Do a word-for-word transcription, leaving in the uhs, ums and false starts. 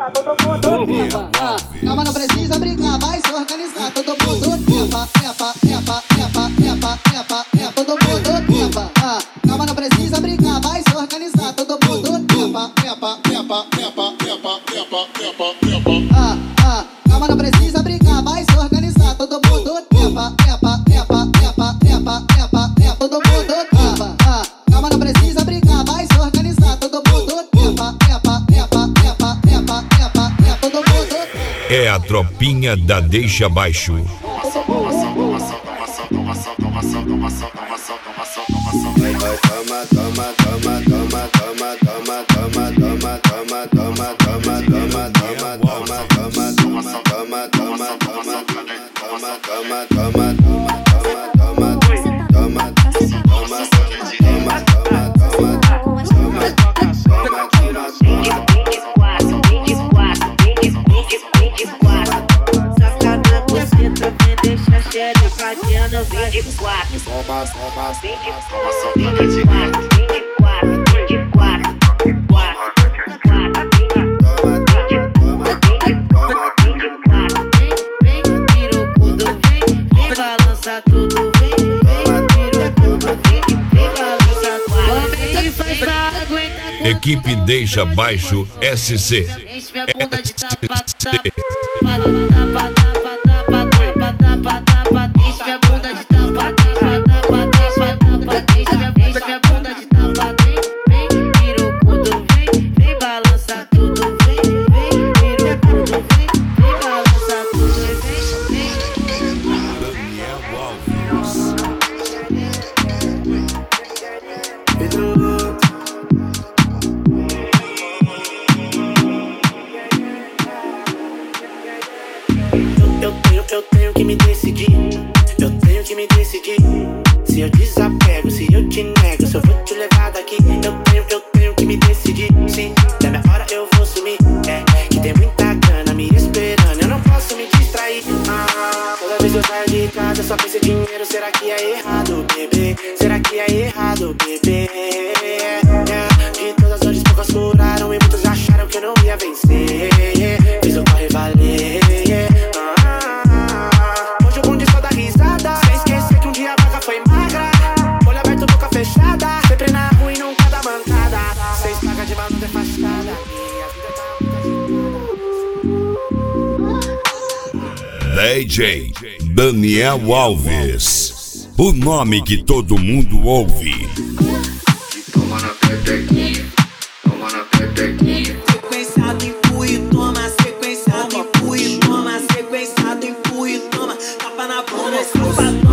Calma, não precisa brincar, vai se organizar. Todo mundo epa, epa, epa, epa, epa, epa, epa. Todo mundo epa. Ah, calma, não precisa brincar, vai se organizar. Todo mundo epa, epa, epa, epa, epa, epa, epa, epa. Ah, ah, calma, não precisa brincar, vai se organizar. Todo mundo epa, epa, epa, epa, epa, epa, epa. Todo mundo epa. Ah, calma, não precisa brincar, vai se organizar. Todo mundo epa, epa, epa, epa, epa, epa, epa. Todo mundo. É a tropinha da Deixa Baixo. Toma, toma, vinte e quatro, vinte e quatro, vinte e quatro, vem, tira o cudo, vem, vem balança tudo, vem, vem, tira o cudo, vem, vem balança tudo, vem, faz pra aguentar. Equipe Deixa Baixo S C. Enche minha bunda de tapa, tapa, tapa, tapa, tapa, tapa, tapa, tapa, enche minha bunda de tapa, tapa, tapa, tapa, tapa, enche minha enche minha bunda de tapa, vem, vem, tira o cudo, vem, vem balança tudo, vem, vem, tira o cudo, vem, vem balança tudo, vem, vem. Daniel Alves. Eu tenho, eu tenho que me decidir. Eu tenho que me decidir. Se eu desapego, se eu te nego, se eu vou te levar daqui. Eu tenho, eu tenho que me decidir. Sim, da minha hora eu vou sumir. É, que tem muita grana me esperando, eu não posso me distrair. Ah, toda vez eu saio de casa só penso em dinheiro. Será que é errado, bebê? Será que é errado, bebê? É, de todas as dores poucas curaram e muitos acharam que eu não ia vencer. Fiz o corre valer. Hoje o bonde só dá risada, sem esquecer que um dia a vaca foi magra. Olho aberto, boca fechada, sempre na rua e nunca dá mancada. Seis pagas de maluco é fachada. D J Daniel Alves. O nome que todo mundo ouve. Toma na petequinha, toma na petequinha. Sequenciado, empurra, toma, sequenciado, empurra, toma, sequenciado, empurra, toma, tapa na bunda, safadão.